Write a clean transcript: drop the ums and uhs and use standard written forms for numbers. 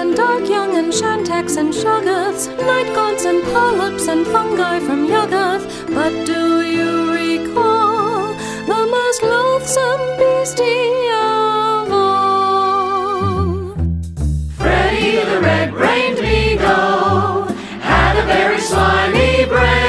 and dark young and shantax and shoggoths, night gaunts and polyps and fungi from Yuggoth. But do you recall the most loathsome beastie of all? Freddy the red-brained Beagle had a very slimy brain.